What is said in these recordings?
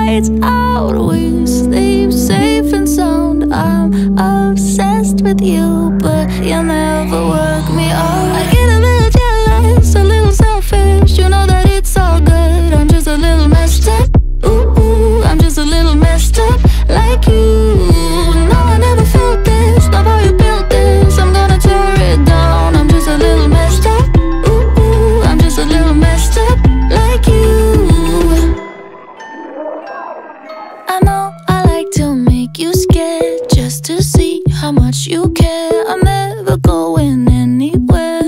lights out, we sleep safe and sound. I'm obsessed with you, but you'll never work me out. I get a little jealous, a little selfish. You know that it's all good, I'm just a little messed up. Ooh, I'm just a little messed up like you. No, I never felt this, love how you built this. I'm gonna tear it down, I'm just a little messed up. Ooh, I'm just a little messed up like you. I know I like to make you scared, just to see how much you care. I'm never going anywhere.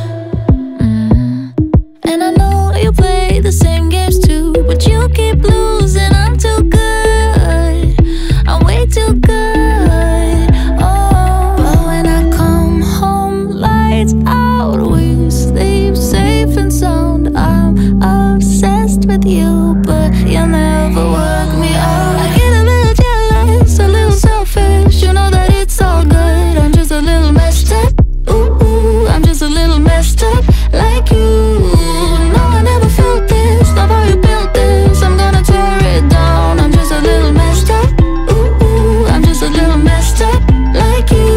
And I know you play the same games too, but you keep losing. I'm too good, I'm way too good. Oh, but when I come home, lights out, we sleep safe and sound. I'm obsessed with you, but you'll never work me out. I get a little jealous, a little selfish. You know that it's all good, I'm just a little messed up. Ooh, I'm just a little messed up like you. No, I never felt this, love how you built this. I'm gonna tear it down, I'm just a little messed up. Ooh, I'm just a little messed up like you.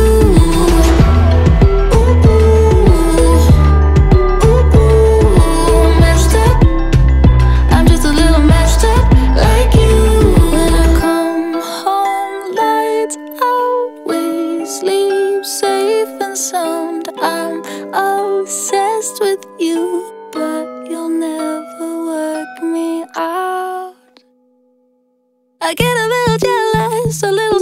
Ooh, messed up. I'm just a little messed up like you. When I come home, lights out, we sleep safe and sound. I'm obsessed with you, but you'll never work me out. I get a little jealous, a little